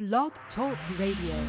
Blog Talk Radio.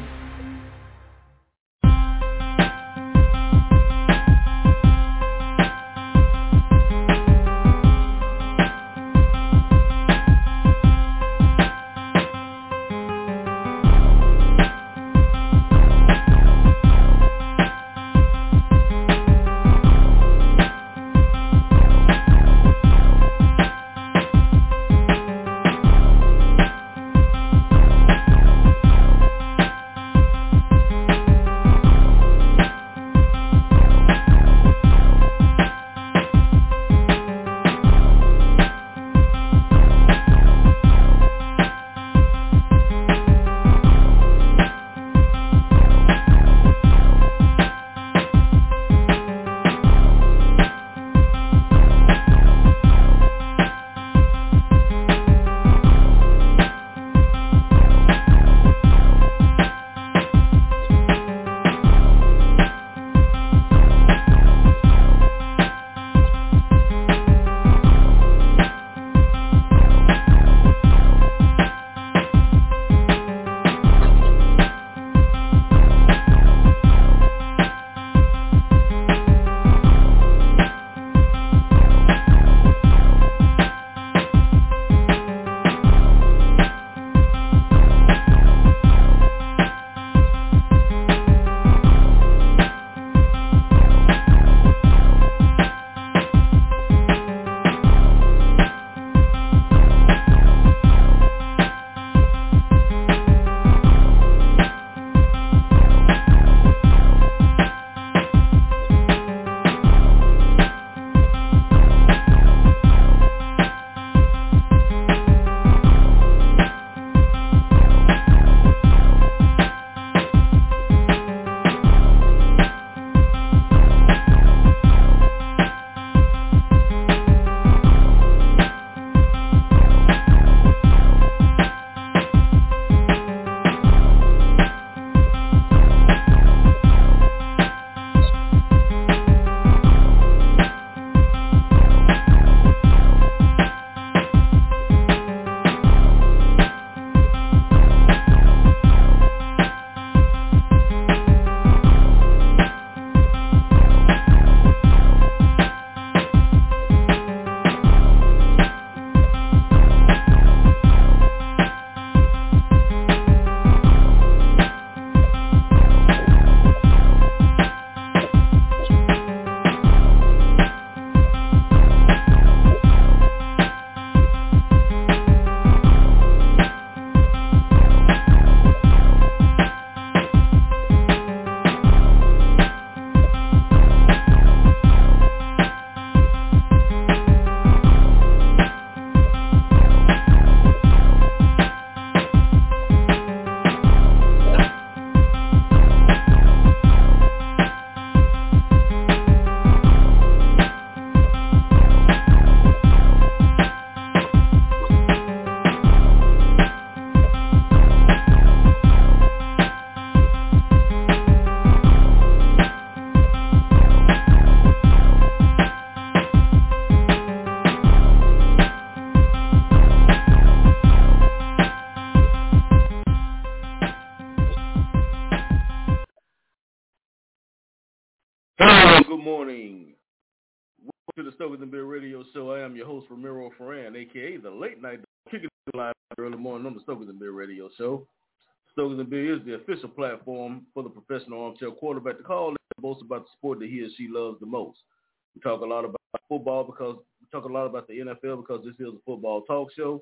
Hello, good morning. Welcome to the Stokers and Beer Radio Show. I am your host, Ramiro Ferran, a.k.a. the late night kicking live early morning on the Stokers and Beer Radio Show. Stokers and Beer is the official platform for the professional armchair quarterback to call and boast about the sport that he or she loves the most. We talk a lot about football because we talk a lot about the NFL because this is a football talk show.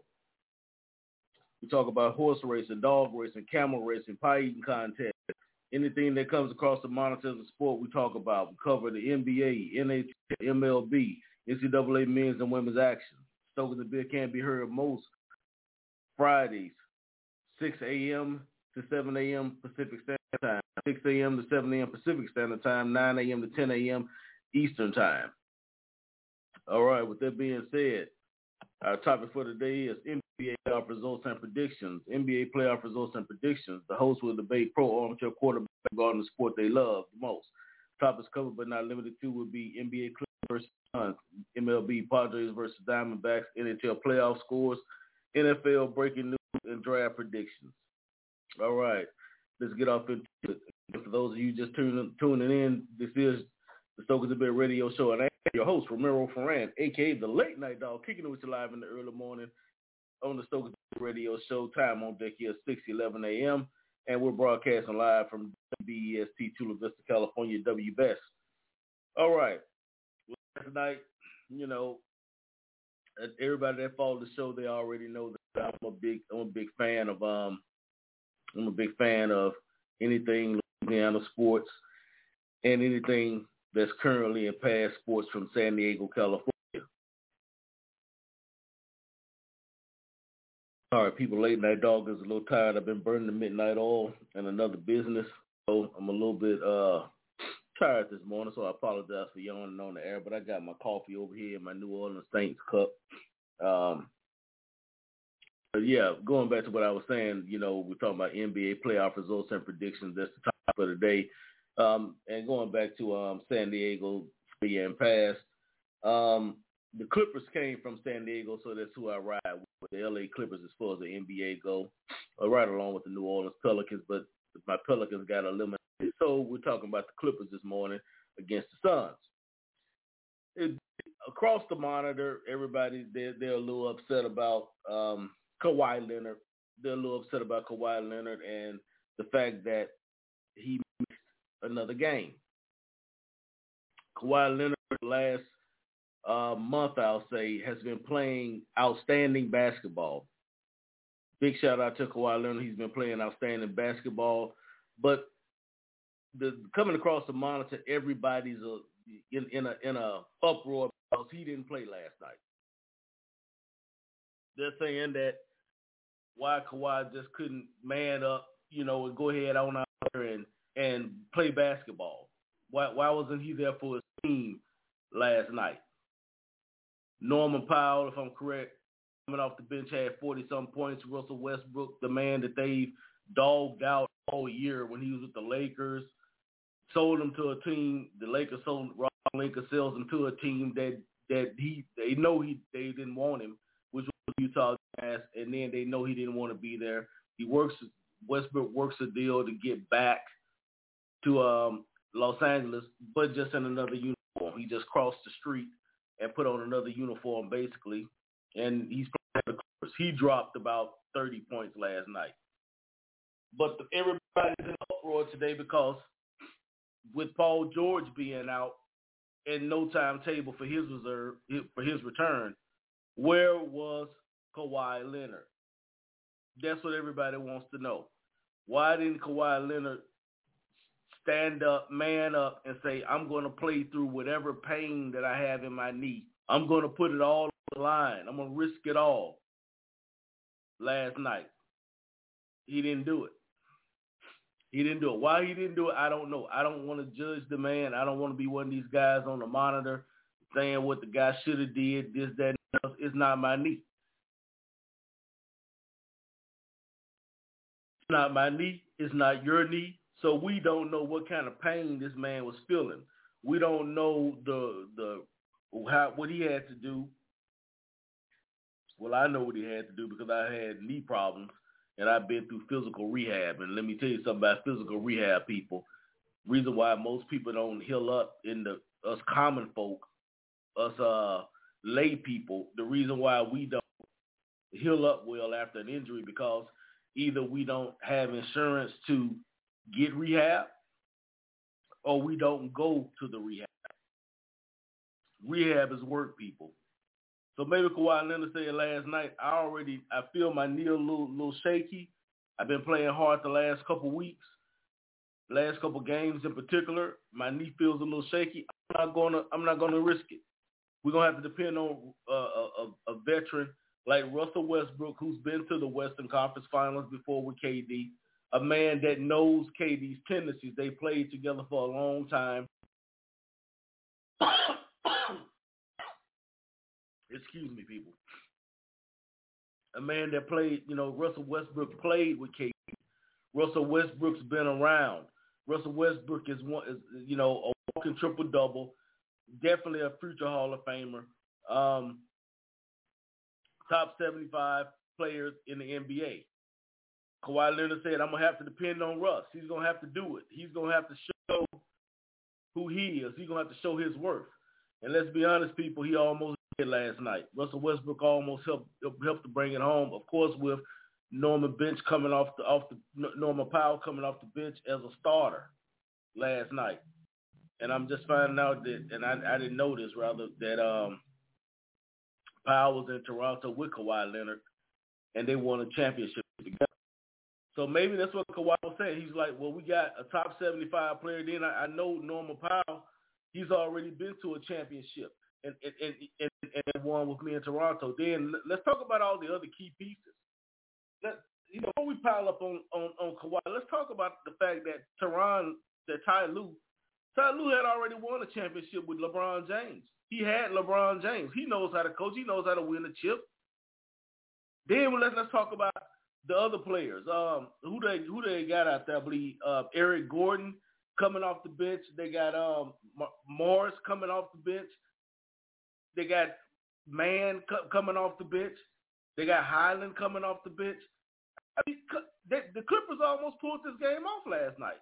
We talk about horse racing, dog racing, camel racing, pie eating contests. Anything that comes across the monitors of sport, we talk about. We cover the NBA, NHL, MLB, NCAA men's and women's action. Stokers and Beer can be heard most Fridays, 6 a.m. to 7 a.m. Pacific Standard Time, 6 a.m. to 7 a.m. Pacific Standard Time, 9 a.m. to 10 a.m. Eastern Time. All right, with that being said, our topic for today is NBA playoff results and predictions. NBA playoff results and predictions. The host will debate pro armchair quarterback regarding the sport they love the most. Topics covered but not limited to would be NBA Clippers versus Suns, MLB Padres versus Diamondbacks, NHL playoff scores, NFL breaking news, and draft predictions. All right. Let's get off into it. And for those of you just tuning in, this is the Stokers and Bear Radio Show, and I am your host, Ramiro Ferran, a.k.a. the Late Night Dog, kicking it with you live in the early morning on the Stokers and Bear Radio Show. Time on deck here, 6:11 a.m., and we're broadcasting live from WBEST, Chula Vista, California, WBEST. All right. Last night, you know, everybody that followed the show, they already know that I'm a big fan of anything Louisiana sports and anything that's currently in past sports from San Diego, California. All right, people, Late Night Dog is a little tired. I've been burning the midnight oil in another business, so I'm a little bit tired this morning, so I apologize for yawning on the air, but I got my coffee over here in my New Orleans Saints cup. But yeah, going back to what I was saying, you know, we're talking about NBA playoff results and predictions. That's the topic for today. And going back to San Diego and past, the Clippers came from San Diego, so that's who I ride with. The LA Clippers as far as the NBA go, right along with the New Orleans Pelicans, but my Pelicans got eliminated. So we're talking about the Clippers this morning against the Suns. Across the monitor, everybody, they're a little upset about Kawhi Leonard. They're a little upset about Kawhi Leonard and the fact that he missed another game. Kawhi Leonard, last month, I'll say, has been playing outstanding basketball. Big shout out to Kawhi Leonard. He's been playing outstanding basketball. But coming across the monitor, everybody's in a uproar because he didn't play last night. They're saying that why Kawhi just couldn't man up, you know, and go ahead on out there and play basketball. Why wasn't he there for his team last night? Norman Powell, if I'm correct, coming off the bench, had 40-some points. Russell Westbrook, the man that they've dogged out all year when he was with the Lakers, sold him to a team. The Lakers Rob Lincoln sells him to a team that they know they didn't want him, which was Utah Jazz, and then they know he didn't want to be there. Westbrook works a deal to get back to Los Angeles, but just in another uniform. He just crossed the street and put on another uniform, basically, and he's playing the Clippers. He dropped about 30 points last night. But everybody's in uproar today because with Paul George being out and no timetable for his return, where was Kawhi Leonard? That's what everybody wants to know. Why didn't Kawhi Leonard stand up, man up, and say, I'm going to play through whatever pain that I have in my knee. I'm going to put it all on the line. I'm going to risk it all. Last night, he didn't do it. Why he didn't do it, I don't know. I don't want to judge the man. I don't want to be one of these guys on the monitor saying what the guy should have did, this, that, and else. It's not my knee. It's not my knee. It's not your knee. So we don't know what kind of pain this man was feeling. We don't know what he had to do. Well, I know what he had to do because I had knee problems and I've been through physical rehab. And let me tell you something about physical rehab, people. Reason why most people don't heal up in us common folk, us lay people, the reason why we don't heal up well after an injury because either we don't have insurance to get rehab or we don't go to the rehab. Rehab is work, people. So maybe Kawhi Leonard said last night, I feel my knee a little shaky. I've been playing hard the last couple weeks, last couple games in particular. My knee feels a little shaky. I'm not gonna risk it. We're gonna have to depend on a veteran like Russell Westbrook, who's been to the Western Conference Finals before with KD, a man that knows KD's tendencies. They played together for a long time. Excuse me, people. A man that played, Russell Westbrook played with KD. Russell Westbrook's been around. Russell Westbrook is a walking triple-double, definitely a future Hall of Famer. Top 75 players in the NBA. Kawhi Leonard said, I'm going to have to depend on Russ. He's going to have to do it. He's going to have to show who he is. He's going to have to show his worth. And let's be honest, people, he almost did last night. Russell Westbrook almost helped to bring it home, of course, with Norman Powell coming off the bench as a starter last night. And I'm just finding out that, and I didn't know this, rather, that Powell was in Toronto with Kawhi Leonard, and they won a championship together. So maybe that's what Kawhi was saying. He's like, well, we got a top 75 player. Then I know Norman Powell, he's already been to a championship and won with me in Toronto. Then let's talk about all the other key pieces. Before we pile up on Kawhi, let's talk about the fact that Ty Lue had already won a championship with LeBron James. He had LeBron James. He knows how to coach. He knows how to win a chip. Then let's talk about the other players. Who they got out there? I believe Eric Gordon coming off the bench. They got Morris coming off the bench. They got Mann coming off the bench. They got Highland coming off the bench. I mean, the Clippers almost pulled this game off last night.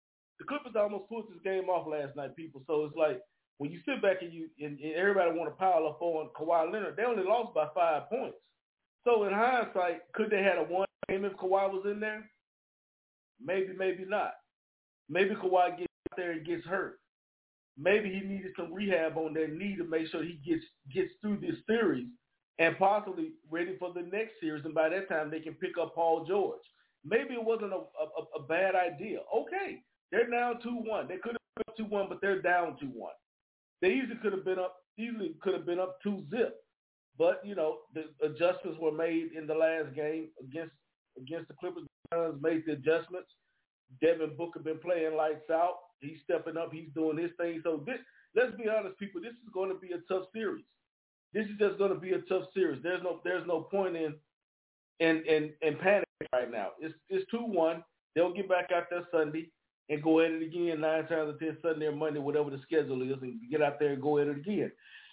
People. So it's like when you sit back and everybody want to pile up on Kawhi Leonard, they only lost by 5 points. So in hindsight, could they had a one game if Kawhi was in there? Maybe, maybe not. Maybe Kawhi gets out there and gets hurt. Maybe he needed some rehab on that knee to make sure he gets through this series and possibly ready for the next series. And by that time, they can pick up Paul George. Maybe it wasn't a bad idea. Okay, they're down 2-1. They could have been up 2-1, but they're down 2-1. They easily could have been up 2-0. But, the adjustments were made in the last game against the Clippers. Made the adjustments. Devin Booker been playing lights out. He's stepping up. He's doing his thing. So let's be honest, people, this is going to be a tough series. This is just going to be a tough series. There's no point in panic right now. It's 2-1. They'll get back out there Sunday and go at it again 9 times out of 10, Sunday or Monday, whatever the schedule is, and get out there and go at it again.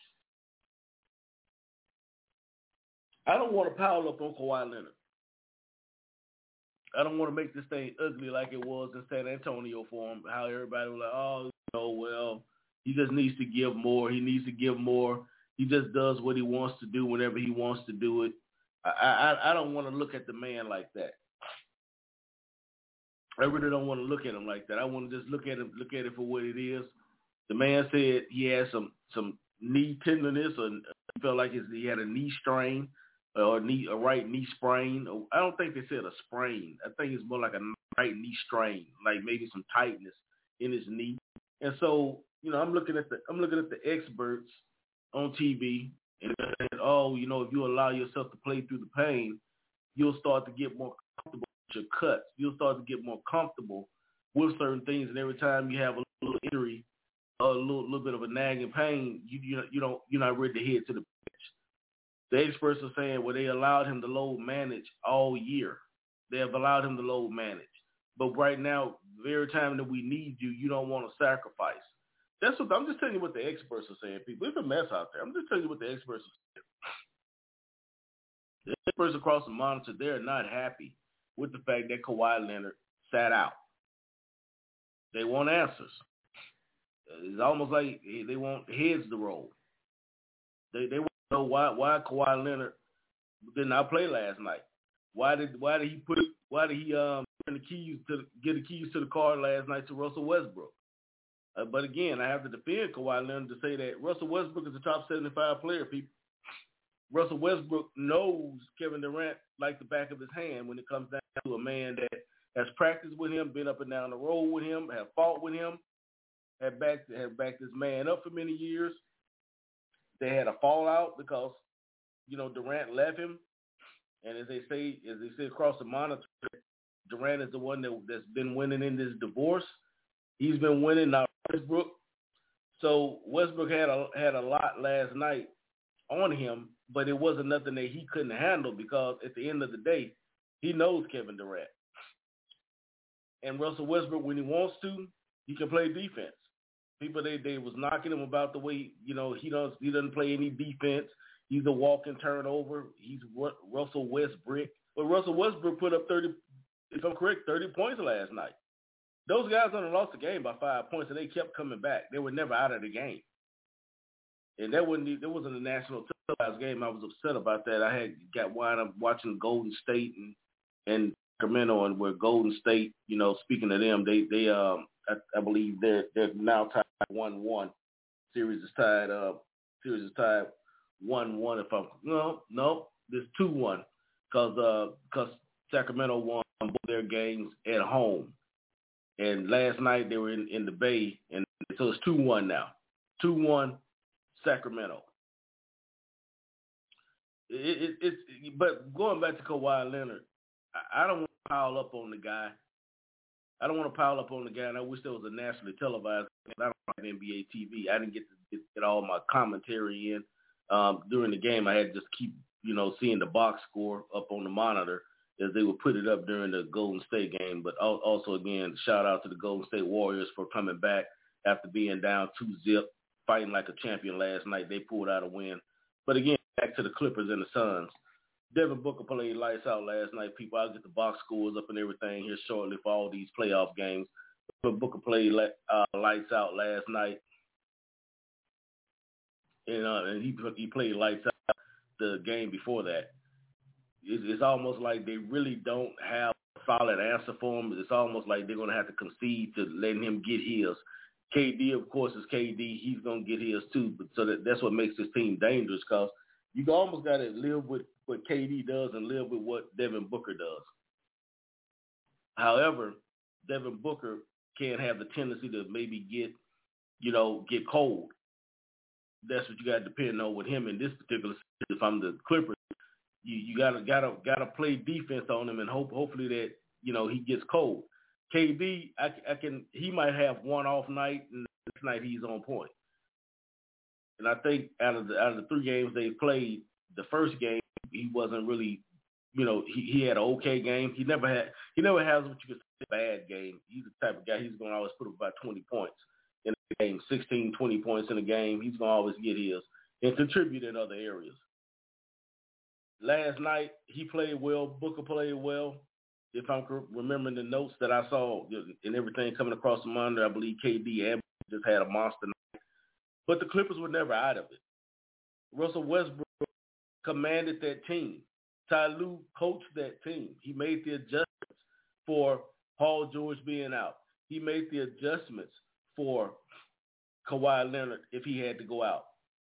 I don't want to pile up on Kawhi Leonard. I don't want to make this thing ugly like it was in San Antonio for him, how everybody was like, he just needs to give more. He needs to give more. He just does what he wants to do whenever he wants to do it. I don't want to look at the man like that. I really don't want to look at him like that. I want to just look at it for what it is. The man said he had some knee tenderness, or he felt like he had a knee strain or a right knee sprain. I don't think they said a sprain. I think it's more like a right knee strain, like maybe some tightness in his knee. And so, I'm looking at the experts on TV and saying, if you allow yourself to play through the pain, you'll start to get more comfortable with your cuts. You'll start to get more comfortable with certain things. And every time you have a little injury, a little bit of a nagging pain, you're not ready to head to the bench. The experts are saying, well, they allowed him to load manage all year. They have allowed him to load manage. But right now, the very time that we need you, you don't want to sacrifice. I'm just telling you what the experts are saying, people. It's a mess out there. I'm just telling you what the experts are saying. The experts across the monitor, they're not happy with the fact that Kawhi Leonard sat out. They want answers. It's almost like they want heads to roll. They want to know why Kawhi Leonard did not play last night. Why did he turn the keys get the keys to the car last night to Russell Westbrook? But again, I have to defend Kawhi Leonard to say that Russell Westbrook is a top 75 player, people. Russell Westbrook knows Kevin Durant like the back of his hand when it comes down to a man that has practiced with him, been up and down the road with him, have fought with him, have backed this man up for many years. They had a fallout because, Durant left him. And as they say across the monitor, Durant is the one that's been winning in this divorce. He's been winning, not Westbrook. So Westbrook had a lot last night on him, but it wasn't nothing that he couldn't handle because at the end of the day, he knows Kevin Durant. And Russell Westbrook, when he wants to, he can play defense. People, they was knocking him about the way, he doesn't play any defense. He's a walking turnover. He's Russell Westbrook. But Russell Westbrook put up 30 if I'm correct, 30 points last night. Those guys only lost the game by 5 points, and they kept coming back. They were never out of the game. And there wasn't a national televised game. I was upset about that. I had got wound up watching Golden State and Sacramento, and where Golden State, speaking of them, I believe they're now tied 1-1. Series is tied 1-1. If I'm no, it's 2-1 because Sacramento won both their games at home, and last night they were in the Bay, and so it's 2-1 now. 2-1 Sacramento. But going back to Kawhi Leonard, I don't want to pile up on the guy. And I wish there was a nationally televised game. I don't have NBA TV. I didn't get to get all my commentary in during the game. I had to just keep, seeing the box score up on the monitor as they would put it up during the Golden State game. But also, again, shout out to the Golden State Warriors for coming back after being down 2-0, fighting like a champion last night. They pulled out a win. But again, back to the Clippers and the Suns. Devin Booker played lights out last night. People, I'll get the box scores up and everything here shortly for all these playoff games. But Booker played lights out last night. And he played lights out the game before that. It's almost like they really don't have a solid answer for him. It's almost like they're going to have to concede to letting him get his. KD, of course, is KD. He's going to get his too. But so that's what makes this team dangerous, because you almost got to live with what KD does and live with what Devin Booker does. However, Devin Booker can have the tendency to maybe get cold. That's what you got to depend on with him in this particular series. If I'm the Clippers, you gotta play defense on him and hopefully that he gets cold. KD, he might have one off night, and this night he's on point. And I think out of the 3 games they played, the first game he wasn't really, he had an okay game. He never has what you could say a bad game. He's the type of guy, he's going to always put up about 20 points in a game, 16, 20 points in a game. He's going to always get his and contribute in other areas. Last night he played well. Booker played well. If I'm remembering the notes that I saw and everything coming across the monitor, I believe KD and just had a monster night. But the Clippers were never out of it. Russell Westbrook commanded that team. Ty Lue coached that team. He made the adjustments for Paul George being out. He made the adjustments for Kawhi Leonard if he had to go out.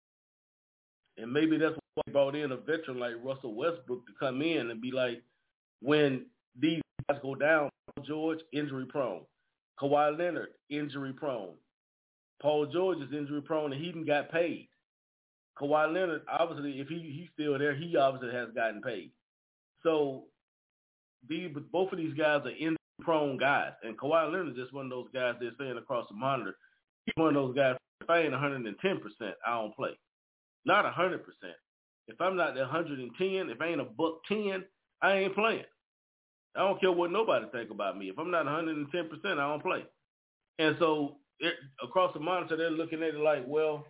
And maybe that's why he brought in a veteran like Russell Westbrook to come in and be like, when these guys go down, Paul George, injury prone. Kawhi Leonard, injury prone. Paul George is injury prone and he even got paid. Kawhi Leonard, obviously, if he's still there, he obviously has gotten paid. So both of these guys are injury-prone guys. And Kawhi Leonard is just one of those guys they're saying across the monitor. He's one of those guys, if I ain't 110%, I don't play. Not 100%. If I'm not 110, if I ain't a $110, I ain't playing. I don't care what nobody think about me. If I'm not 110%, I don't play. And so across the monitor, they're looking at it like, well,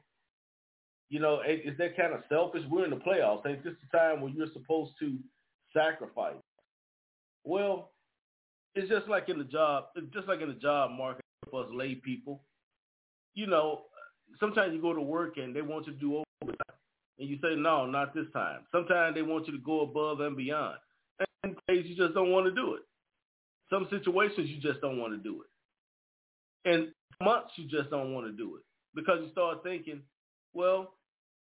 is that kind of selfish? We're in the playoffs. Ain't this the time when you're supposed to sacrifice? Well, it's just like in the job. It's just like in the job market for us lay people. Sometimes you go to work and they want you to do overtime, and you say, no, not this time. Sometimes they want you to go above and beyond. And days you just don't want to do it. Some situations you just don't want to do it. And months you just don't want to do it because you start thinking, well,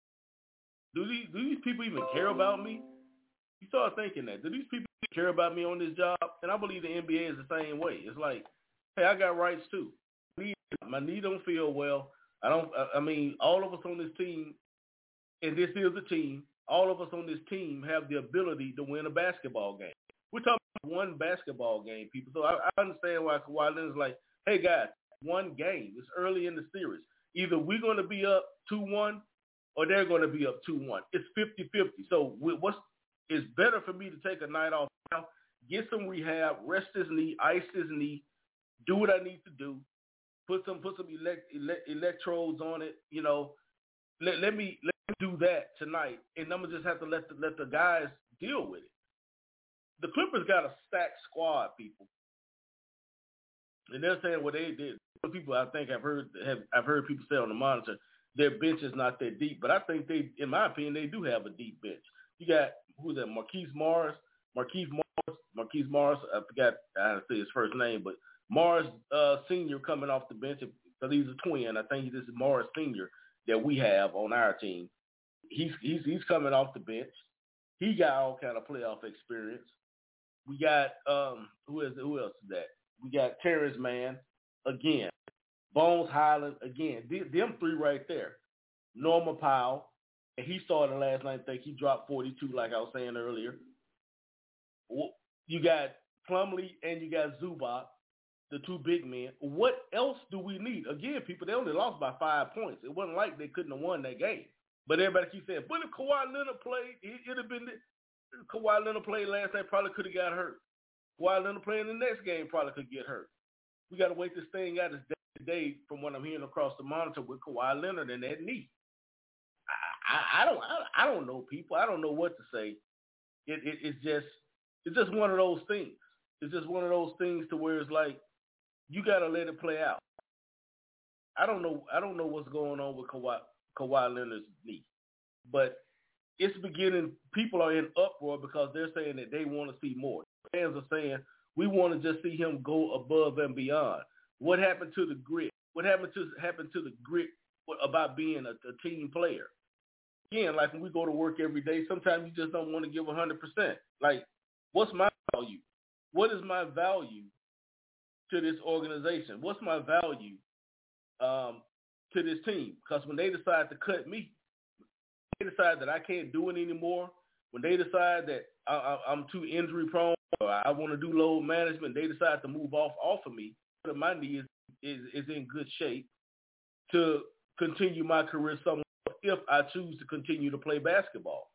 do these people even care about me? You start thinking that. Do these people care about me on this job? And I believe the NBA is the same way. It's like, hey, I got rights too. My knee don't feel well. I mean, all of us on this team, and this is a team, all of us on this team have the ability to win a basketball game. We're talking about one basketball game, people. So I understand why Kawhi Leonard's like, hey, guys, one game. It's early in the series. Either we're going to be up 2-1 or they're going to be up 2-1. It's 50-50. So it's better for me to take a night off now, get some rehab, rest his knee, ice his knee, do what I need to do, put some electrodes on it. Let me do that tonight, and I'm gonna just have to let the guys deal with it. the Clippers got a stacked squad, people, and they're saying what they did. People I think I've heard people say on the monitor their bench is not that deep, but I think they, in my opinion, they do have a deep bench. You got who's that? Marquise Morris. I forgot how to say his first name, but Morris Senior coming off the bench because he's a twin. I think this is Morris Senior that we have on our team. He's coming off the bench. He got all kind of playoff experience. We got who else is that? We got Terrence Mann again, Bones Highland again. Them three right there. Norman Powell, and he started last night. I think he dropped 42, like I was saying earlier. You got Plumlee and you got Zubac, the two big men. What else do we need? Again, people, they only lost by 5 points. It wasn't like they couldn't have won that game. But everybody keeps saying, but if Kawhi Leonard played, it'd have been – Kawhi Leonard played last night, probably could have got hurt. Kawhi Leonard playing the next game probably could get hurt. We got to wait this thing out as day to day from what I'm hearing across the monitor with Kawhi Leonard and that knee. I don't know, people. I don't know what to say. It's just one of those things. It's just one of those things to where it's like you got to let it play out. I don't know what's going on with Kawhi Leonard's knee, but it's beginning. People are in uproar because they're saying that they want to see more. Fans are saying we want to just see him go above and beyond. What happened to the grit? What happened to the grit about being a team player? Again, like when we go to work every day, sometimes you just don't want to give 100%. Like, what's my value? What is my value to this organization? What's my value to this team? Because when they decide to cut me, they decide that I can't do it anymore, when they decide that I'm too injury prone or I want to do load management, they decide to move off of me. But my knee is in good shape to continue my career somewhere if I choose to continue to play basketball.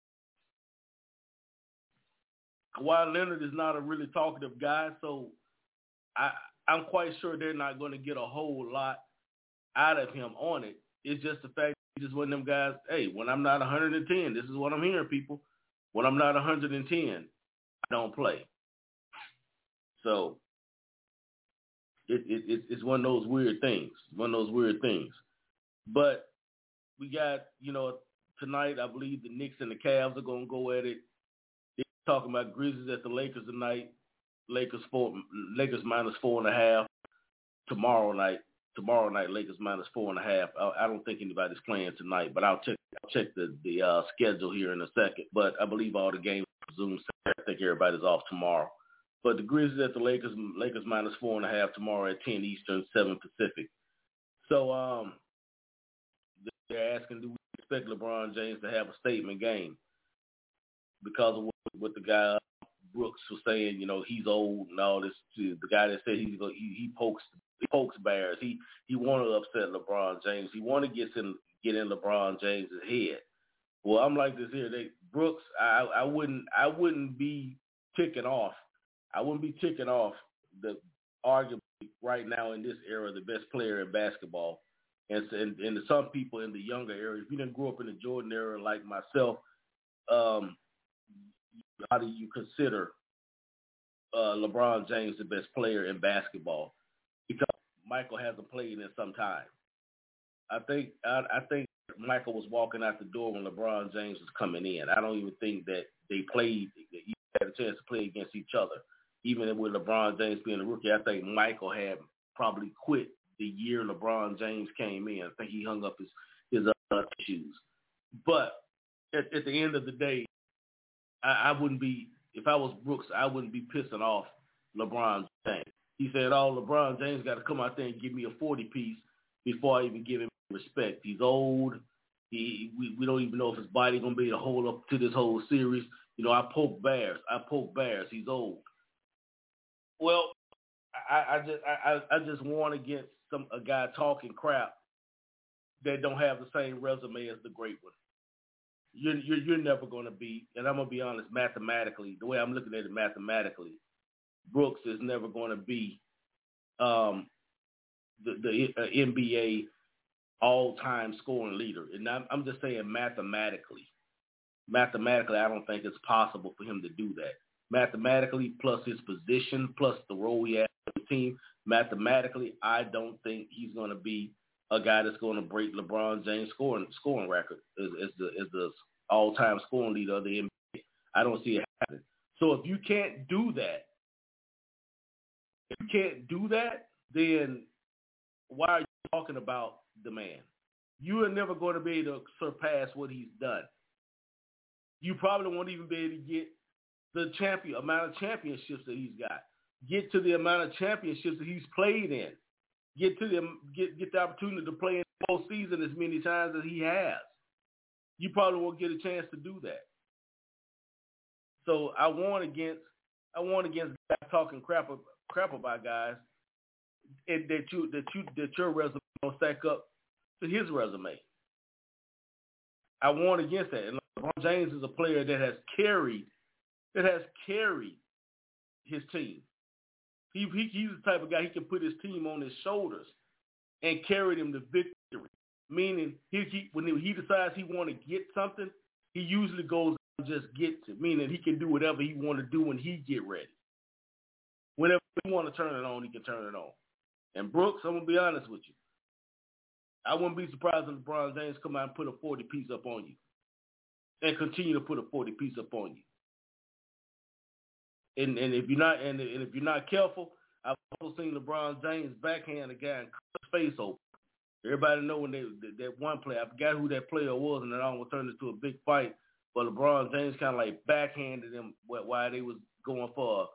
Kawhi Leonard is not a really talkative guy, so I'm quite sure they're not going to get a whole lot out of him on it. It's just the fact that he's just one of them guys, hey, when I'm not 110, this is what I'm hearing, people. When I'm not 110, I don't play. So it's one of those weird things. But we got, tonight I believe the Knicks and the Cavs are going to go at it. They're talking about Grizzlies at the Lakers tonight. Lakers -4.5. Tomorrow night, Lakers -4.5. I don't think anybody's playing tonight, but I'll check the schedule here in a second. But I believe all the games are Zoom. I think everybody's off tomorrow. But the Grizzlies at the Lakers -4.5 tomorrow at 10 Eastern, 7 Pacific. So they're asking, do we expect LeBron James to have a statement game because of what the guy Brooks was saying? He's old and all this. The guy that said he pokes bears. He want to upset LeBron James. He want to get in LeBron James' head. Well, I'm like this here. Brooks, I wouldn't be ticking off. I wouldn't be ticking off the arguably right now in this era the best player in basketball. And to some people in the younger era, if you didn't grow up in the Jordan era like myself, how do you consider LeBron James the best player in basketball? Because Michael hasn't played in some time. I think Michael was walking out the door when LeBron James was coming in. I don't even think that they played. You had a chance to play against each other. Even with LeBron James being a rookie, I think Michael had probably quit the year LeBron James came in. I think he hung up his shoes. But at the end of the day, I wouldn't be, if I was Brooks, I wouldn't be pissing off LeBron James. He said, LeBron James got to come out there and give me a 40-piece before I even give him respect. He's old. We don't even know if his body going to be able to hold up to this whole series. I poke bears. He's old. Well, I just warn against a guy talking crap that don't have the same resume as the great one. You're never going to be, and I'm going to be honest, mathematically, the way I'm looking at it mathematically, Brooks is never going to be the NBA all-time scoring leader. And I'm just saying mathematically. Mathematically, I don't think it's possible for him to do that. mathematically, plus his position, plus the role he has on the team, mathematically, I don't think he's going to be a guy that's going to break LeBron James' scoring record as the all-time scoring leader of the NBA. I don't see it happening. So if you can't do that, then why are you talking about the man? You are never going to be able to surpass what he's done. You probably won't even be able to get the amount of championships that he's got. Get to the amount of championships that he's played in. Get the opportunity to play in the postseason as many times as he has. You probably won't get a chance to do that. So I warn against guys talking crap about guys that your resume don't stack up to his resume. I warn against that. And LeBron James is a player that has carried his team. He's the type of guy he can put his team on his shoulders and carry them to victory. Meaning, when he decides he want to get something, he usually goes and just gets it. Meaning, he can do whatever he want to do when he get ready. Whenever he want to turn it on, he can turn it on. And Brooks, I'm gonna be honest with you. I wouldn't be surprised if LeBron James come out and put a 40-piece up on you, and continue to put a 40-piece up on you. And if you're not careful, I've also seen LeBron James backhand a guy and cut his face open. Everybody know when that one player, I forgot who that player was, and it almost turned into a big fight. But LeBron James kind of like backhanded him while they was going for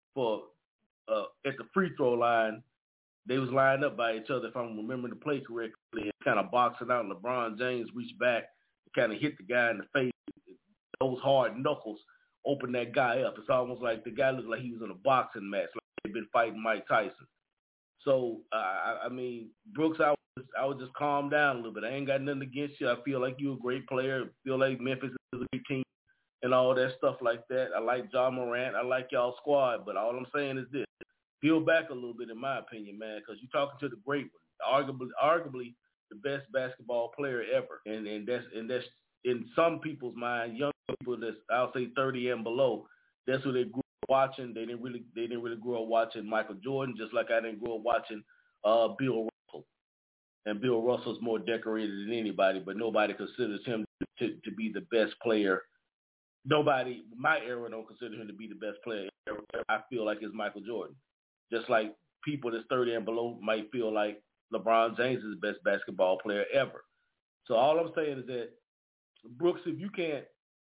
at the free throw line. They was lined up by each other, if I'm remembering the play correctly, and kind of boxing out. And LeBron James reached back and kind of hit the guy in the face. Those hard knuckles opened that guy up. It's almost like the guy looked like he was in a boxing match, like he'd been fighting Mike Tyson. So, I mean, Brooks, I would just calm down a little bit. I ain't got nothing against you. I feel like you're a great player. I feel like Memphis is a good team and all that stuff like that. I like Ja Morant. I like y'all squad. But all I'm saying is this. Peel back a little bit, in my opinion, man, because you're talking to the great one, arguably the best basketball player ever, and that's in some people's mind, young people that's I'll say 30 and below. That's who they grew up watching. They didn't really grow up watching Michael Jordan, just like I didn't grow up watching Bill Russell. And Bill Russell's more decorated than anybody, but nobody considers him to be the best player. Nobody, my era, don't consider him to be the best player ever. I feel like it's Michael Jordan. Just like people that's 30 and below might feel like LeBron James is the best basketball player ever. So all I'm saying is that, Brooks, if you can't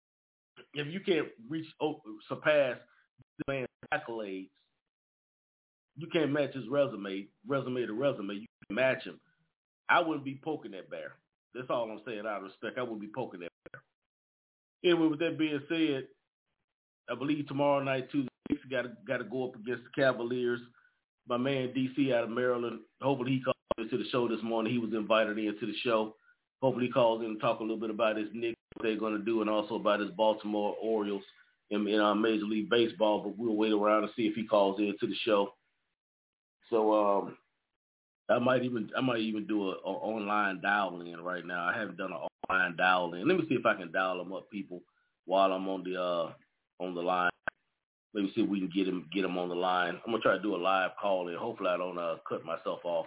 surpass the man's accolades, you can't match his resume to resume. You can match him. I wouldn't be poking that bear. That's all I'm saying out of respect. I wouldn't be poking that bear. Anyway, with that being said, I believe tomorrow night, Tuesday, got to go up against the Cavaliers. My man DC out of Maryland, hopefully he calls into the show this morning. He was invited into the show. Hopefully he calls in and talk a little bit about his Knicks, what they're going to do, and also about his Baltimore Orioles in Major League Baseball. But we'll wait around and see if he calls into the show. So I might even do an online dial-in right now. I haven't done an online dial-in. Let me see if I can dial them up, people, while I'm on the line. Let me see if we can get him on the line. I'm gonna try to do a live call in. Hopefully I don't cut myself off.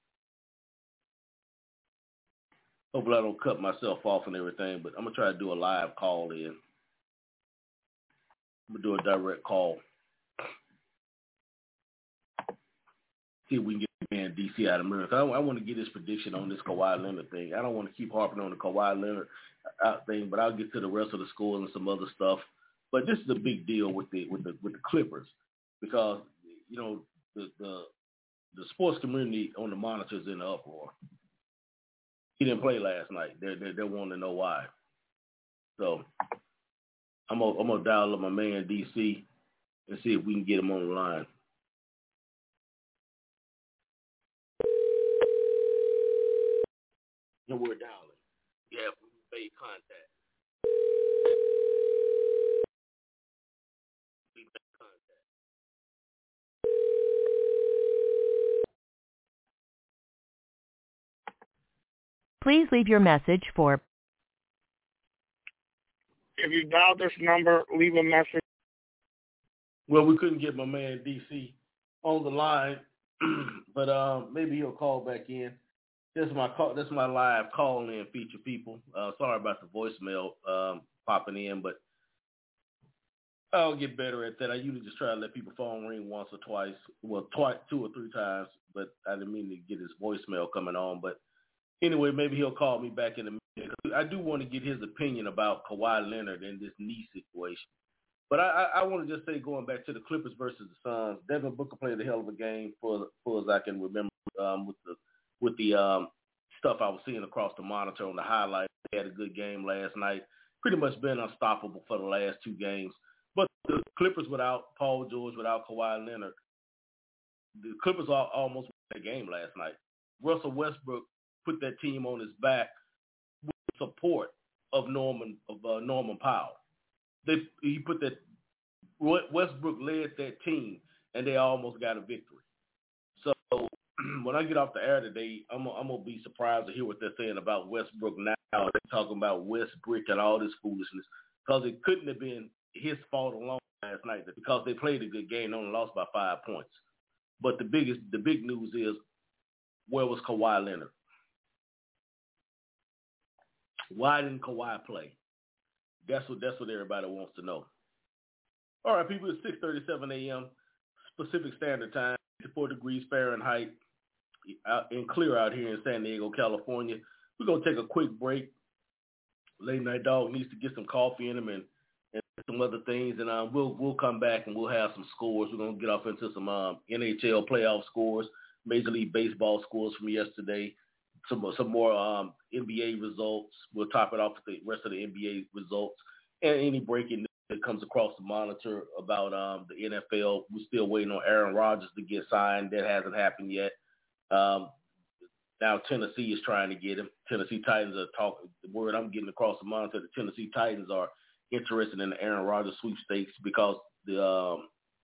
Hopefully I don't cut myself off and everything. But I'm gonna try to do a live call in. I'm gonna do a direct call. See if we can get man DC out of America. I want to get his prediction on this Kawhi Leonard thing. I don't want to keep harping on the Kawhi Leonard thing, but I'll get to the rest of the scores and some other stuff. But this is a big deal with the Clippers because the sports community on the monitor is in the uproar. He didn't play last night. They want to know why. So I'm gonna dial up my man DC and see if we can get him on the line. No, we're dialing. Yeah, we made contact. Please leave your message for... If you dial this number, leave a message. Well, we couldn't get my man DC on the line, but maybe he'll call back in. That's my call. That's my live call-in feature, people. Sorry about the voicemail popping in, but I'll get better at that. I usually just try to let people phone ring once or twice, well, two or three times, but I didn't mean to get his voicemail coming on. But anyway, maybe he'll call me back in a minute. I do want to get his opinion about Kawhi Leonard and this knee situation. But I want to just say, going back to the Clippers versus the Suns, Devin Booker played a hell of a game for as I can remember with the stuff I was seeing across the monitor on the highlights. He had a good game last night. Pretty much been unstoppable for the last two games. But the Clippers without Paul George, without Kawhi Leonard, the Clippers almost won that game last night. Russell Westbrook put that team on his back with support of Norman Powell. He put that Westbrook led that team, and they almost got a victory. So when I get off the air today, I'm gonna be surprised to hear what they're saying about Westbrook now. They're talking about Westbrook and all this foolishness, because it couldn't have been his fault alone last night, because they played a good game, only lost by 5 points. But the big news is, where was Kawhi Leonard? Why didn't Kawhi play? That's what everybody wants to know. All right, people, it's 6:37 a.m. Pacific Standard Time, 54 degrees Fahrenheit, and clear out here in San Diego, California. We're going to take a quick break. Late Night Dog needs to get some coffee in him and some other things, and we'll come back and we'll have some scores. We're going to get off into some NHL playoff scores, Major League Baseball scores from yesterday, some more NBA results. We'll top it off with the rest of the NBA results and any breaking news that comes across the monitor about the NFL. We're still waiting on Aaron Rodgers to get signed. That hasn't happened yet. Now Tennessee is trying to get him. Tennessee Titans are talking. The word I'm getting across the monitor, the Tennessee Titans are interested in the Aaron Rodgers sweepstakes because the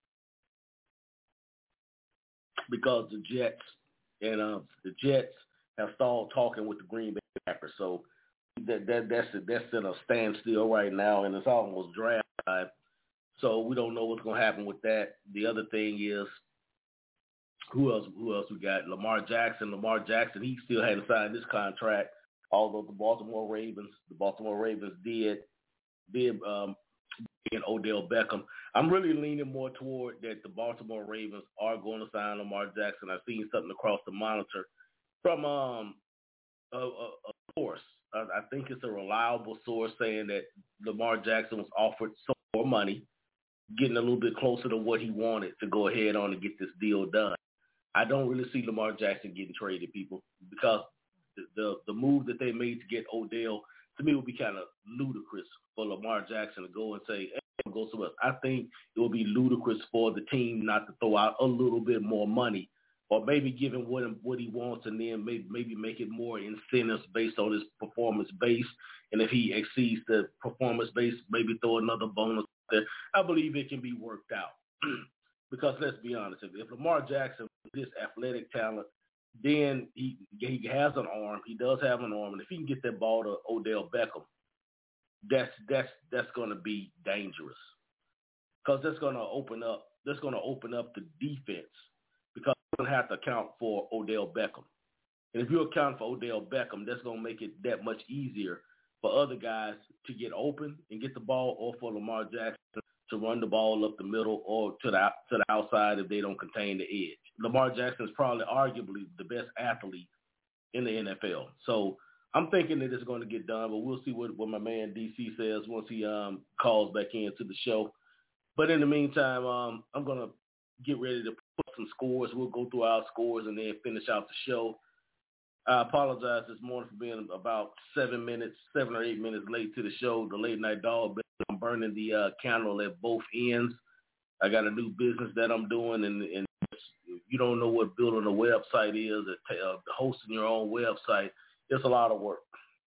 Jets have stalled talking with the Green Bay Packers. So that's in a standstill right now, and it's almost draft time. So we don't know what's going to happen with that. The other thing is, who else we got? Lamar Jackson, he still hadn't signed this contract, although the Baltimore Ravens did in Odell Beckham. I'm really leaning more toward that the Baltimore Ravens are going to sign Lamar Jackson. I've seen something across the monitor from a source. I think it's a reliable source saying that Lamar Jackson was offered some more money, getting a little bit closer to what he wanted to go ahead on and get this deal done. I don't really see Lamar Jackson getting traded, people, because the move that they made to get Odell, to me, would be kind of ludicrous for Lamar Jackson to go and say, hey, go somewhere else. I think it would be ludicrous for the team not to throw out a little bit more money, or maybe give him what he wants, and then maybe make it more incentives based on his performance base. And if he exceeds the performance base, maybe throw another bonus there. I believe it can be worked out. Because let's be honest, if Lamar Jackson is this athletic talent, then he has an arm. He does have an arm, and if he can get that ball to Odell Beckham, that's going to be dangerous, because that's going to open up the defense, because you're going to have to account for Odell Beckham. And if you account for Odell Beckham, that's going to make it that much easier for other guys to get open and get the ball, or for Lamar Jackson to run the ball up the middle or to the outside if they don't contain the edge. Lamar Jackson is probably arguably the best athlete in the NFL. So I'm thinking that it's going to get done, but we'll see what my man DC says once he calls back into the show. But in the meantime, I'm going to get ready to put some scores. We'll go through our scores and then finish out the show. I apologize this morning for being about 7 or 8 minutes late to the show. The Late Night Dog, I'm burning the candle at both ends. I got a new business that I'm doing, and if you don't know what building a website is, hosting your own website, it's a lot of work.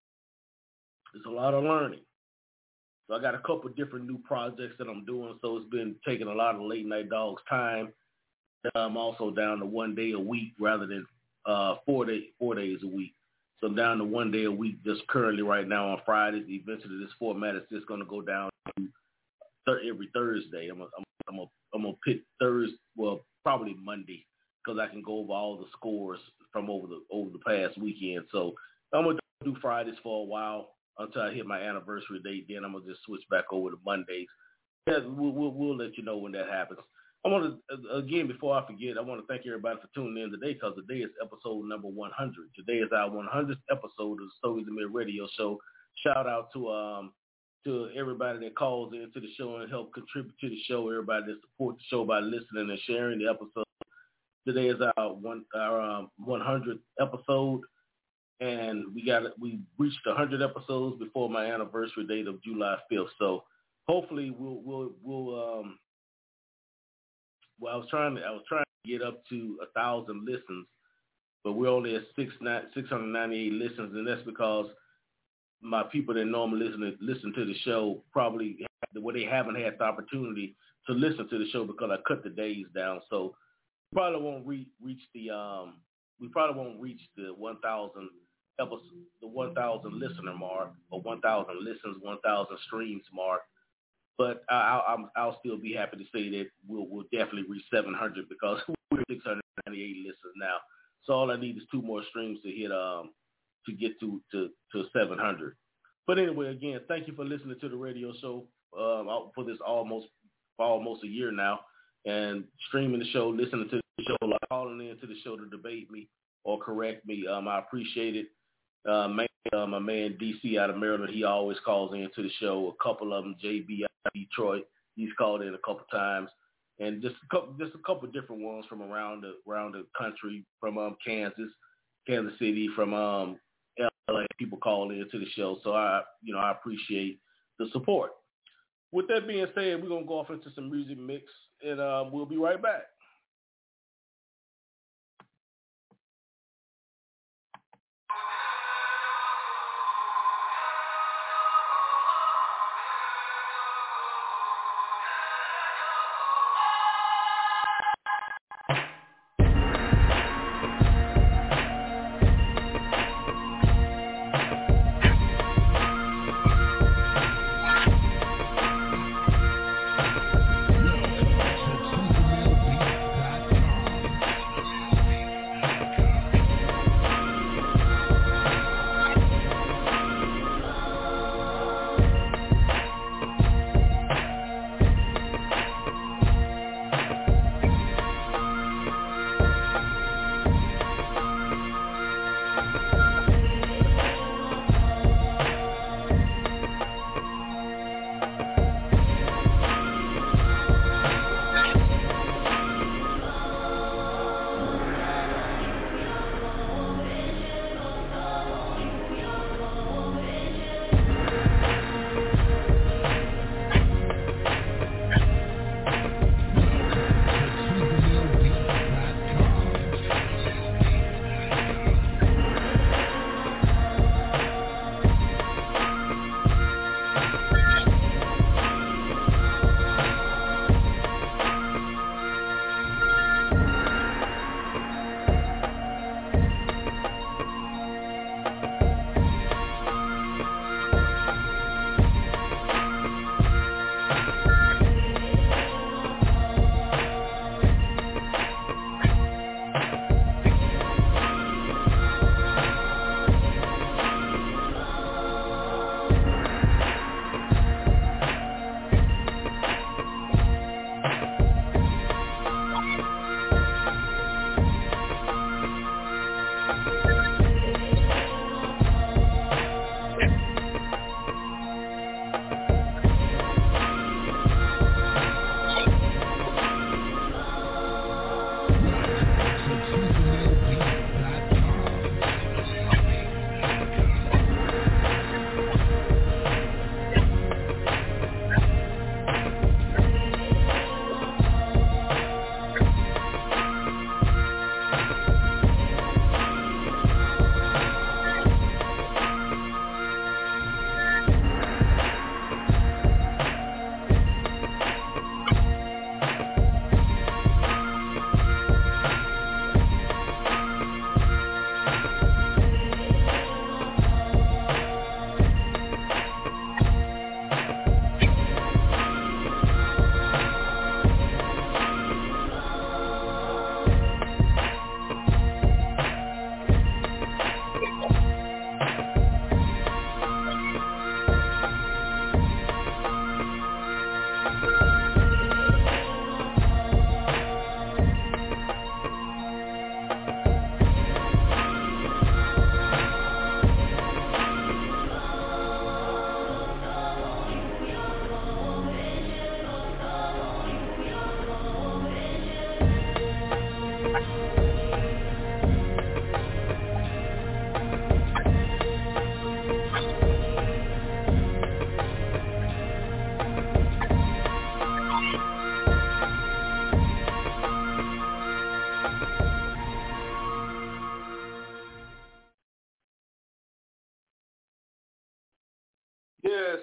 It's a lot of learning. So I got a couple of different new projects that I'm doing, so it's been taking a lot of Late Night Dog's time. I'm also down to 1 day a week rather than 4 days a week. So I'm down to 1 day a week just currently right now on Fridays. Eventually this format is just going to go down to every Thursday. I'm gonna pick Thursday, well, probably Monday, because I can go over all the scores from over the past weekend. So I'm gonna do Fridays for a while until I hit my anniversary date. Then I'm gonna just switch back over to Mondays. Yeah, we'll let you know when that happens. I want to, again, before I forget, I want to thank everybody for tuning in today, because today is episode number 100. Today is our 100th episode of the Stogies and Mid Radio Show. Shout out to everybody that calls into the show and help contribute to the show, everybody that supports the show by listening and sharing the episode. Today is our 100th episode, and we reached 100 episodes before my anniversary date of July 5th. So hopefully we'll I was trying to get up to 1,000 listens, but we're only at 698 listens, and that's because my people that normally listen to the show probably they haven't had the opportunity to listen to the show because I cut the days down. So we probably won't reach the 1,000 episodes, the 1,000 listener mark, or 1,000 listens, 1,000 streams mark. But I'll still be happy to say that we'll definitely reach 700, because we're 698 listeners now. So all I need is 2 more streams to hit to get to 700. But anyway, again, thank you for listening to the radio show for this almost a year now, and streaming the show, listening to the show, calling in to the show to debate me or correct me. I appreciate it. My man DC out of Maryland, he always calls in to the show. A couple of them, JB out of Detroit, he's called in a couple times, and just a couple different ones from around the country, from Kansas City, from LA. People call in to the show, so I appreciate the support. With that being said, we're gonna go off into some music mix, and we'll be right back.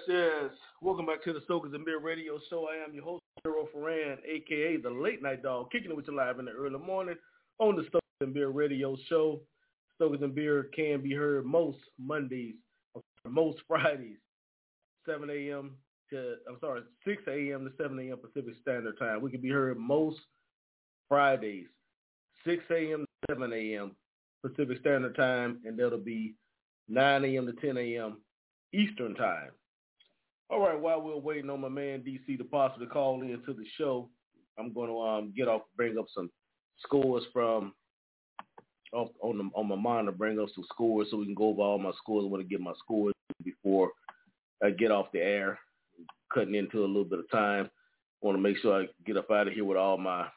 Yes. Welcome back to the Stokers and Beer Radio Show. I am your host, Hero Ferran, a.k.a. the Late Night Dog, kicking it with you live in the early morning on the Stokers and Beer Radio Show. Stokers and Beer can be heard most Mondays, most Fridays, 6 a.m. to 7 a.m. Pacific Standard Time. We can be heard most Fridays, 6 a.m. to 7 a.m. Pacific Standard Time, and that'll be 9 a.m. to 10 a.m. Eastern Time. All right, while we're waiting on my man DC to possibly call in to the show, I'm going to bring up some scores from on my monitor, bring up some scores so we can go over all my scores. I want to get my scores before I get off the air, cutting into a little bit of time. I want to make sure I get up out of here with all my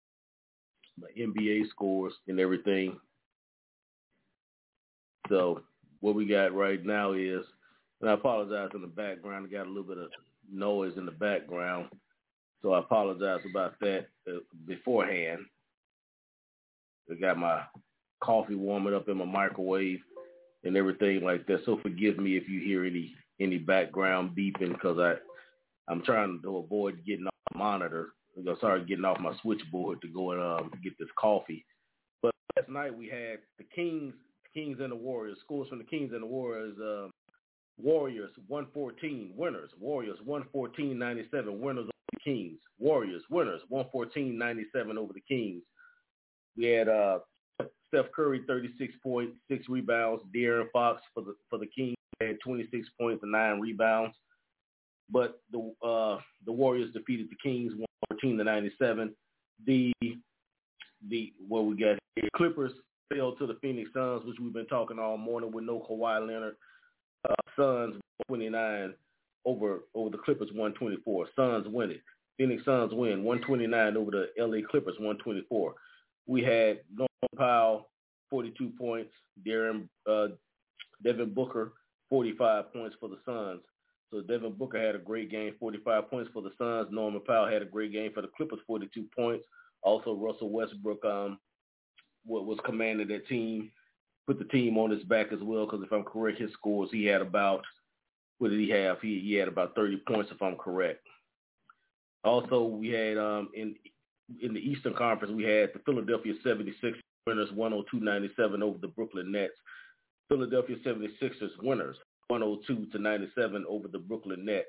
NBA scores and everything. So what we got right now is, and I apologize in the background. I got a little bit of noise in the background, so I apologize about that beforehand. I got my coffee warming up in my microwave and everything like that, so forgive me if you hear any background beeping because I'm trying to avoid getting off the monitor. Getting off my switchboard to go and get this coffee. But last night we had the Kings and the Warriors. Scores from the Kings and the Warriors. Warriors 114 winners. Warriors 114-97 winners over the Kings. Warriors winners 114-97 over the Kings. We had Steph Curry 36 points, 6 rebounds. De'Aaron Fox for the Kings had 26 points and 9 rebounds. But the Warriors defeated the Kings 114-97. The what we got here, Clippers fell to the Phoenix Suns, which we've been talking all morning with no Kawhi Leonard. Suns 129 over the Clippers 124. Suns win it. Phoenix Suns win 129 over the LA Clippers 124. We had Norman Powell 42 points. Devin Booker 45 points for the Suns. So Devin Booker had a great game, 45 points for the Suns. Norman Powell had a great game for the Clippers, 42 points. Also, Russell Westbrook was commanding that team, put the team on his back as well, because if I'm correct, his scores, he had about, what did he have? He had about 30 points, if I'm correct. Also, we had in the Eastern Conference, we had the Philadelphia 76ers winners 102-97 over the Brooklyn Nets. Philadelphia 76ers winners 102-97 over the Brooklyn Nets.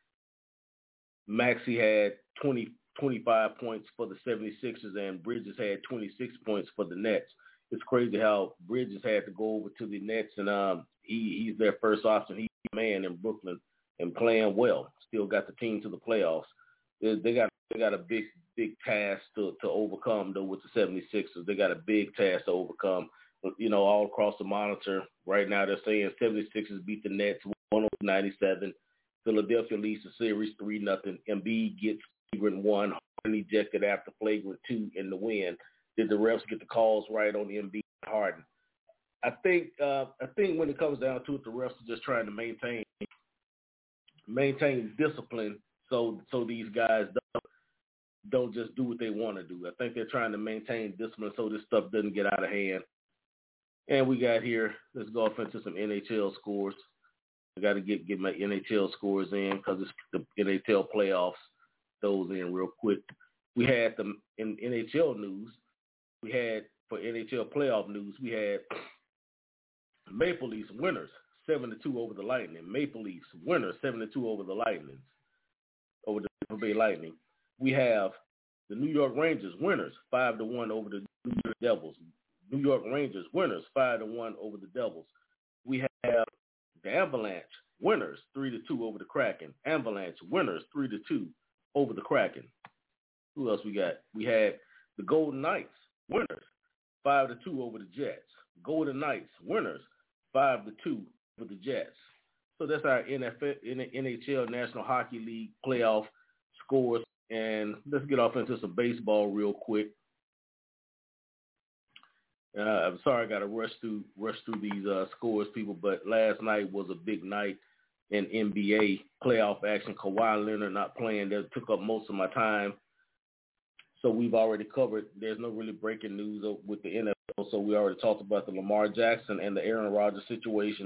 Maxey had 25 points for the 76ers, and Bridges had 26 points for the Nets. It's crazy how Bridges had to go over to the Nets, and he's their first option. He's the man in Brooklyn and playing well. Still got the team to the playoffs. They got a big task to overcome, though, with the 76ers. They got a big task to overcome. All across the monitor right now, they're saying 76ers beat the Nets 102-97. Philadelphia leads the series 3-0. Embiid gets flagrant 1, Harden ejected after flagrant 2 in the win. Did the refs get the calls right on the Embiid and Harden? I think when it comes down to it, the refs are just trying to maintain discipline so these guys don't just do what they want to do. I think they're trying to maintain discipline so this stuff doesn't get out of hand. And we got here, let's go off into some NHL scores. I got to get my NHL scores in because it's the NHL playoffs. Those in real quick. We had them in NHL news. For NHL playoff news, we had Maple Leafs winners 7-2 over the Lightning. Maple Leafs winners 7-2 over the Lightning. Over the Tampa Bay Lightning. We have the New York Rangers winners 5-1 over the New York Devils. New York Rangers winners 5-1 over the Devils. We have the Avalanche winners 3-2 over the Kraken. Avalanche winners 3-2 over the Kraken. Who else we got? We had the Golden Knights winners 5-2 over the Jets. Golden Knights winners 5-2 over the Jets. So that's our NHL National Hockey League playoff scores. And let's get off into some baseball real quick. I'm sorry I got to rush through these scores, people, but last night was a big night in NBA playoff action. Kawhi Leonard not playing. That took up most of my time. So we've already covered. There's no really breaking news with the NFL. So we already talked about the Lamar Jackson and the Aaron Rodgers situation.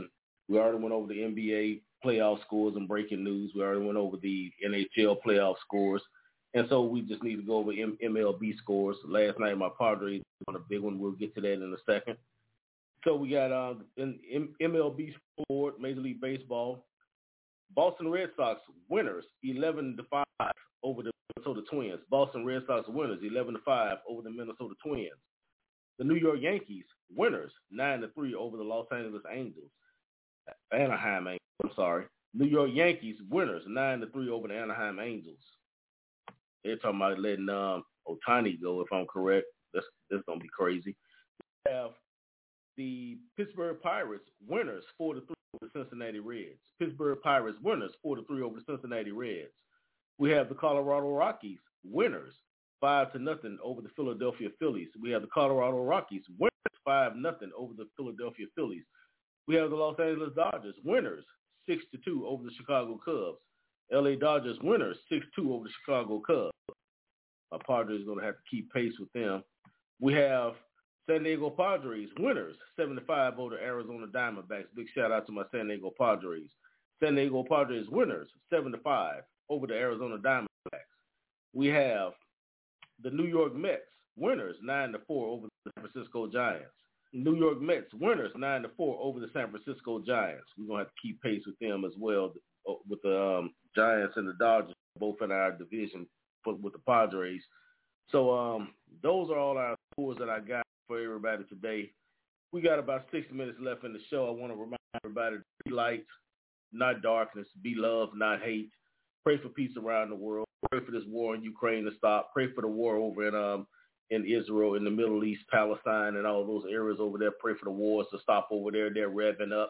We already went over the NBA playoff scores and breaking news. We already went over the NHL playoff scores. And so we just need to go over MLB scores. Last night, my Padres won a big one. We'll get to that in a second. So we got in MLB sport, Major League Baseball, Boston Red Sox winners 11-5 over the Minnesota Twins. Boston Red Sox winners 11-5 over the Minnesota Twins. The New York Yankees winners 9-3 over the Los Angeles Angels. Anaheim Angels. I'm sorry. New York Yankees winners 9-3 over the Anaheim Angels. They're talking about letting Ohtani go, if I'm correct. That's gonna be crazy. We have the Pittsburgh Pirates winners 4-3 over the Cincinnati Reds. Pittsburgh Pirates winners 4-3 over the Cincinnati Reds. We have the Colorado Rockies winners 5-0 over the Philadelphia Phillies. We have the Colorado Rockies winners 5-0 over the Philadelphia Phillies. We have the Los Angeles Dodgers winners 6-2 over the Chicago Cubs. LA Dodgers winners 6-2 over the Chicago Cubs. My Padres is going to have to keep pace with them. We have San Diego Padres winners 7-5 over the Arizona Diamondbacks. Big shout out to my San Diego Padres. San Diego Padres winners 7-5 over the Arizona Diamondbacks. We have the New York Mets winners 9-4 over the San Francisco Giants. New York Mets winners 9-4 over the San Francisco Giants. We're going to have to keep pace with them as well, with the Giants and the Dodgers, both in our division with the Padres. So those are all our scores that I got for everybody today. We got about 6 minutes left in the show. I want to remind everybody to be light, not darkness, be love, not hate. Pray for peace around the world. Pray for this war in Ukraine to stop. Pray for the war over in Israel, in the Middle East, Palestine, and all those areas over there. Pray for the wars to stop over there. They're revving up.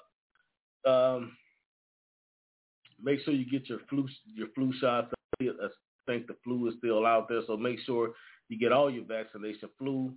Make sure you get your flu shots. I think the flu is still out there, so make sure you get all your vaccination. Flu,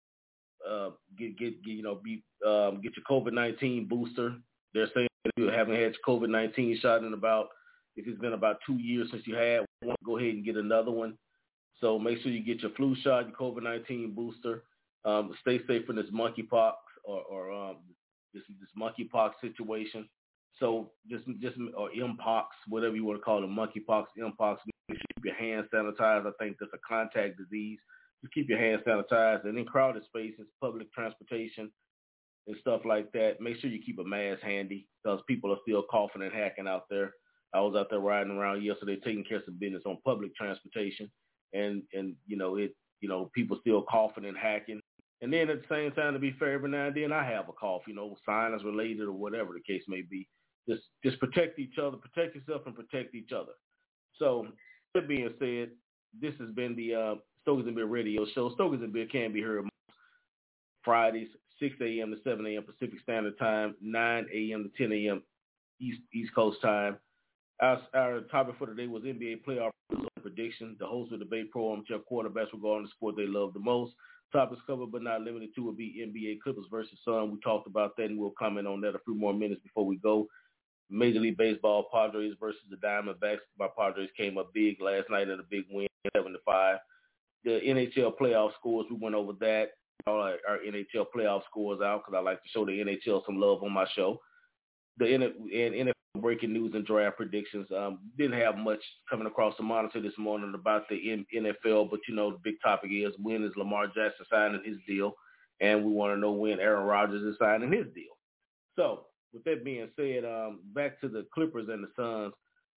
get your COVID-19 booster. They're saying if you haven't had your COVID-19 shot if it's been about 2 years since you had one, go ahead and get another one. So make sure you get your flu shot, your COVID-19 booster. Stay safe from this monkeypox or this monkeypox situation. So just or mpox, whatever you want to call it, monkeypox, mpox. Make sure you keep your hands sanitized. I think that's a contact disease. Just keep your hands sanitized. And in crowded spaces, public transportation, and stuff like that, make sure you keep a mask handy because people are still coughing and hacking out there. I was out there riding around yesterday taking care of some business on public transportation. And people still coughing and hacking. And then at the same time, to be fair, every now and then I have a cough, sinus related or whatever the case may be. Just protect each other, protect yourself and protect each other. So that being said, this has been the Stokers and Beer Radio Show. Stokers and Beer can be heard Fridays, 6 a.m. to 7 a.m. Pacific Standard Time, 9 a.m. to 10 a.m. East Coast Time. Our topic for today was NBA playoff prediction. The host will debate pro armchair quarterbacks regarding the sport they love the most. Topics covered but not limited to will be NBA Clippers versus Sun. We talked about that, and we'll comment on that a few more minutes before we go. Major League Baseball, Padres versus the Diamondbacks. My Padres came up big last night in a big win, 7-5. The NHL playoff scores, we went over that. All our NHL playoff scores out because I like to show the NHL some love on my show. The NFL breaking news and draft predictions. Didn't have much coming across the monitor this morning about the NFL, but the big topic is when is Lamar Jackson signing his deal, and we want to know when Aaron Rodgers is signing his deal. So with that being said, back to the Clippers and the Suns.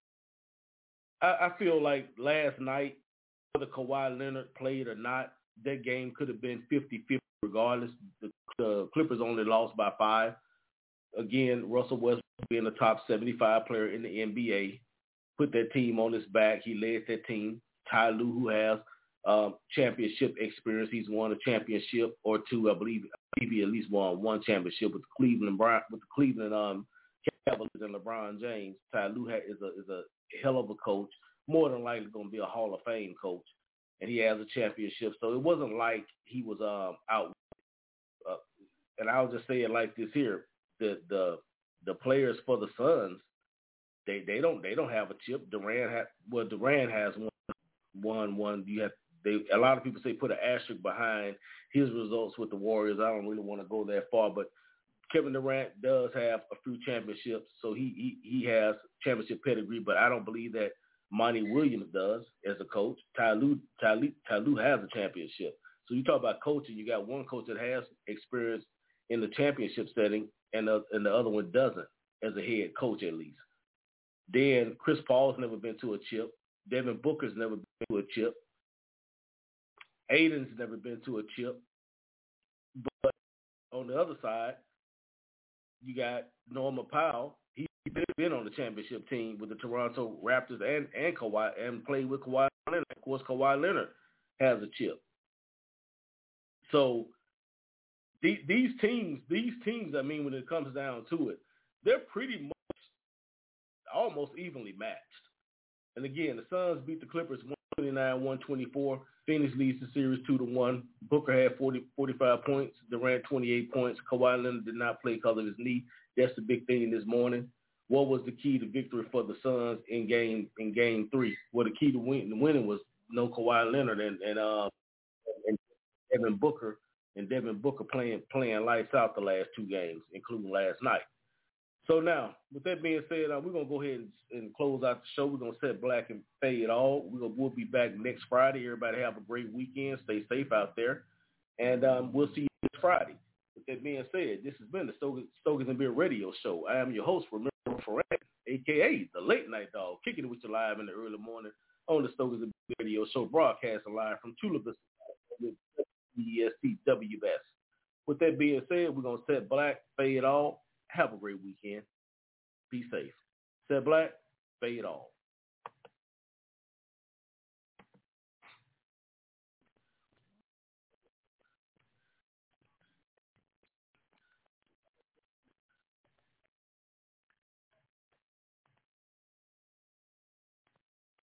I feel like last night, whether Kawhi Leonard played or not, that game could have been 50-50 regardless. The Clippers only lost by 5. Again, Russell Westbrook being the top 75 player in the NBA, put that team on his back. He led that team. Ty Lue, who has championship experience, he's won a championship or two. I believe he at least won one championship with the Cleveland Cavaliers and LeBron James. Ty Lue is a hell of a coach. More than likely going to be a Hall of Fame coach, and he has a championship. So it wasn't like he was out. And I'll just say it like this here: the players for the Suns, they don't have a chip. Durant has one. A lot of people say put an asterisk behind his results with the Warriors. I don't really want to go that far, but Kevin Durant does have a few championships, so he has championship pedigree, but I don't believe that Monty Williams does as a coach. Ty Lue has a championship. So you talk about coaching, you got one coach that has experience in the championship setting, and the other one doesn't, as a head coach at least. Then Chris Paul's never been to a chip. Devin Booker's never been to a chip. Aiden's never been to a chip. But on the other side, you got Norman Powell. He's been on the championship team with the Toronto Raptors and Kawhi, and played with Kawhi Leonard. Of course, Kawhi Leonard has a chip. So these teams, I mean, when it comes down to it, they're pretty much almost evenly matched. And again, the Suns beat the Clippers 129-124. Phoenix leads the series 2-1. Booker had 45 points. Durant 28 points. Kawhi Leonard did not play because of his knee. That's the big thing this morning. What was the key to victory for the Suns in game 3? Well, the key to winning was no Kawhi Leonard and Devin Booker. And Devin Booker playing lights out the last 2 games, including last night. So now, with that being said, we're going to go ahead and close out the show. We're going to set black and fade all. We'll be back next Friday. Everybody have a great weekend. Stay safe out there. And we'll see you next Friday. With that being said, this has been the Stokers and Beer Radio Show. I am your host, Ramiro Ferran, a.k.a. the Late Night Dog, kicking it with you live in the early morning on the Stokers and Beer Radio Show, broadcasting live from Chula Vista with ESTWS. With that being said, we're going to set black, fade all. Have a great weekend. Be safe. Set black, fade all.